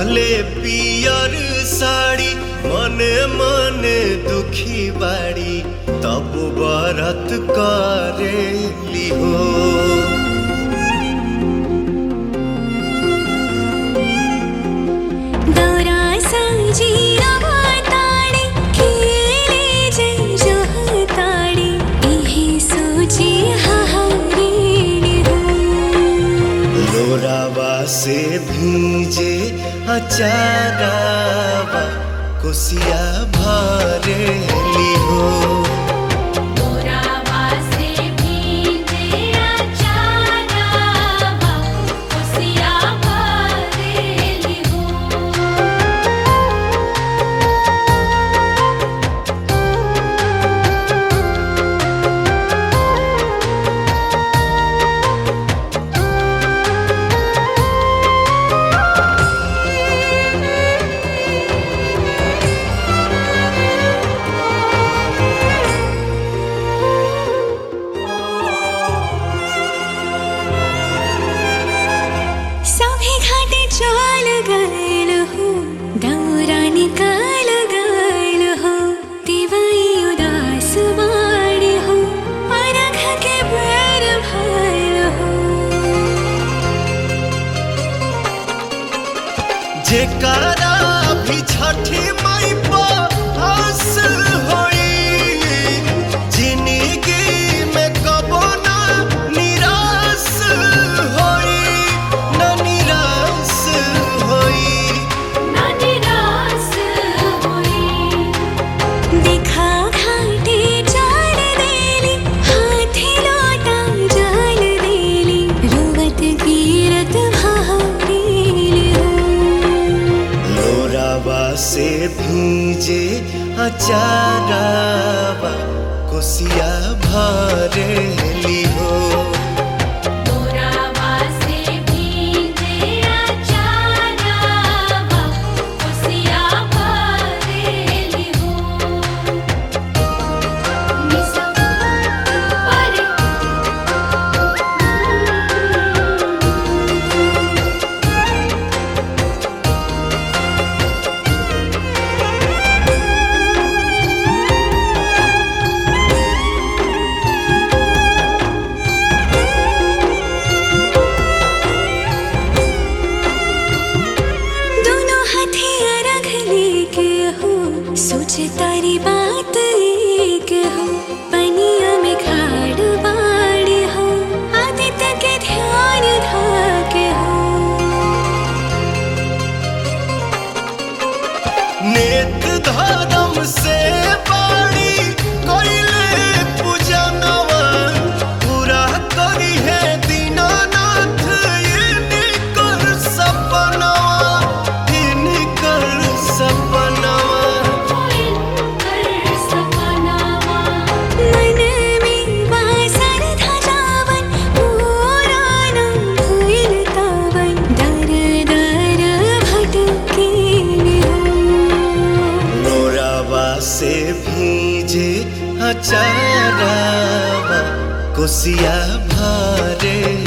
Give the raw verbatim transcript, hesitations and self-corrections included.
पिन्हले पियर साड़ी मने मने दुखी बाड़ी तब बरत करेली हो। दौरा सजी रवाताड़ी खेले जय जोहताड़ी इहे सोची हाहारेली हो। लोरावा से भीजे अचारावा कोसिया भरेली हो। चल गइल हो दौरा निकाल गइल हो तिवई उदास बाड़ी हो अरघ के बेर भइल हो। जेकरा भी छठी माई पर आस होई जिंदगी में कबो ना निराश होई ना निराश देखा घाटे चल देली हाथी लोटा जल देली रोवत गिरत भारेली हो। लोरावा से भीजे अचारावा कोसिया भरेली हो। सोचे तारी बात एक हो पनिया में खाड़ बाड़ी हो आदित्य के ध्यान धाके हो। नेत धर्म से बाड़ी कोइले पूजनवा पूरा करी है दीनानाथ इनकर सपनवा इनकर सपनवा। से भीजे अचारावा कोसिया भरे